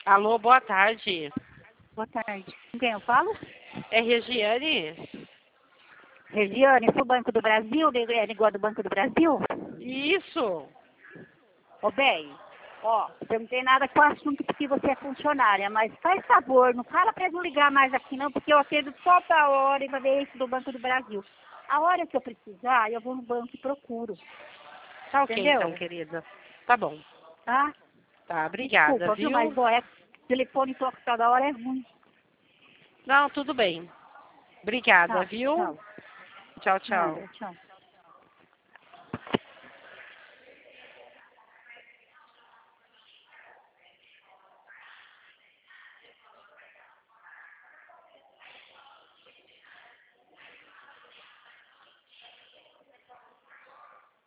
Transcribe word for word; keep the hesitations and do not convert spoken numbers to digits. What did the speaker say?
Alô, boa tarde. Boa tarde. Com quem eu falo? É Regiane? Regiane, do Banco do Brasil, é igual do Banco do Brasil? Isso. Ô, bem, ó, eu não tenho nada com o assunto porque você é funcionária, mas faz favor, não fala pra não ligar mais aqui não, porque eu atendo toda hora e vai ver isso do Banco do Brasil. A hora que eu precisar, eu vou no banco e procuro. Tá ok, Entendeu? então, querida. Tá bom. Tá? Tá, obrigada, Desculpa, viu? viu? Mas, ó, é, telefone toca toda hora é ruim. Não, tudo bem. Obrigada, Tá, viu? tchau. Tchau, tchau. Nada, tchau.